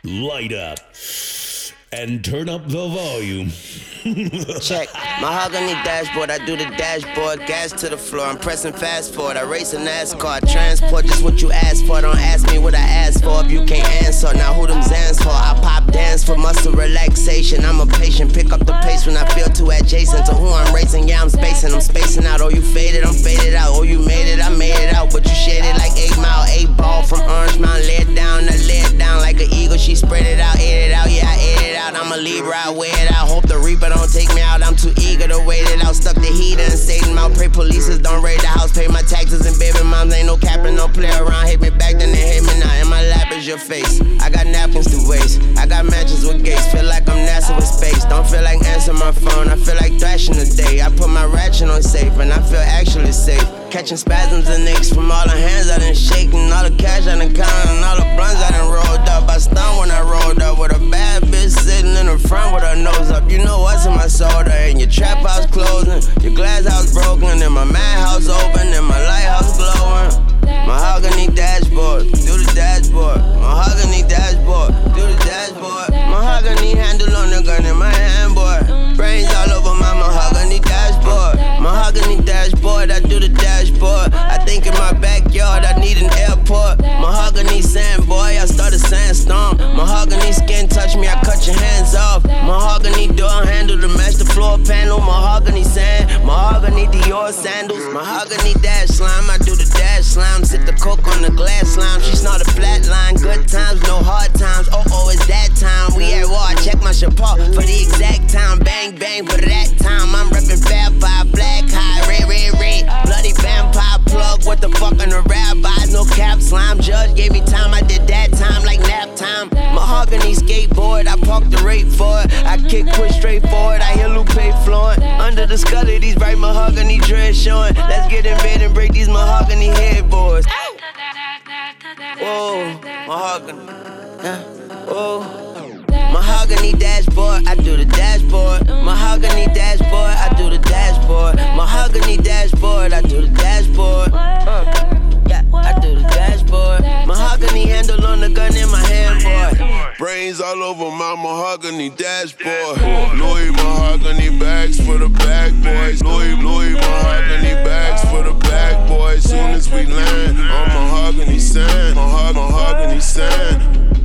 Light up and turn up the volume. Check. Mahogany dashboard, I do the dashboard. Gas to the floor, I'm pressing fast forward. I race a NASCAR, transport just what you asked for. Don't ask me what I asked for if you can't answer. Now who them Zans for? I pop dance for muscle relaxation. I'm a patient, pick up the pace when I feel too adjacent to who I'm racing. Yeah, I'm spacing out. Oh, you faded, I'm faded out. Oh, you made it, I made it out. But you shaded like 8 Mile, 8 Ball from Orange Mountain. Lay it down, I lay it down like an eagle. She spread it out, ate it out. Yeah, I ate it out. I'm a Libra, I weigh it out. Hope the Reaper don't take me out. I'm too eager to wait it out. Stuck the heat and Satan out. Pray polices don't raid the house. Pay my taxes and baby moms. Ain't no capping, no play around. Hate me back, then they hate me now. In my lap is your face. I got napkins to waste. I got matches with gates. Feel like I'm NASA with space. Don't feel like answering my phone. I feel like thrashing today. I put my ratchet on safe and I feel actually safe. Catching spasms and aches from all the hands I done shaking. All the cash I done counted and all the blunts I done rolled up. I stunned when I rolled up with a bad bitch sitting in the front with her nose up. You know what's in my soda. And your trap house closing, your glass house broken, and my madhouse open, and my lighthouse glowing. Mahogany dashboard, do the dashboard. Mahogany dashboard, do the dashboard. Mahogany handle on the gun in my hand, boy. Brains all over my mahogany dashboard. Mahogany dashboard, I do the dashboard. I think in my backyard I need an airport. Mahogany sand, boy, I start a sandstorm. Mahogany skin touch me, I cut your hands off. Mahogany door handle to match the floor panel. Mahogany sand, mahogany Dior sandals. Mahogany dash slime, I do the dash slime. Sip the coke on the glass slime. She snort a flat line. Good times, no hard times. Oh, it's that time. We at war, I check my Chappelle for the exact time. Bang, bang, for that time. I'm reppin' Fab Five, black high, red, red, red. Bloody vampire plug, what the fuck on the rabbis? No cap slime, judge gave me time. I did that time like nap time. Mahogany skateboard, I parked the rate for it. I kick, push straight forward. I hear Lupe flowing. Under the skull of these bright mahogany dreads showing. Let's get in bed and break these mahogany headboards. Whoa, mahogany. Yeah. Whoa. Mahogany dashboard, I do the dashboard. Mahogany dashboard, I do the dashboard. Mahogany dashboard, I do the dashboard. Yeah, I do the dashboard. Mahogany handle on the gun in my hand, boy. Brains all over my mahogany dashboard. Louis mahogany bags for the bag boys. Louis mahogany bags for the bag boys. Soon as we land on mahogany sand, mahogany sand.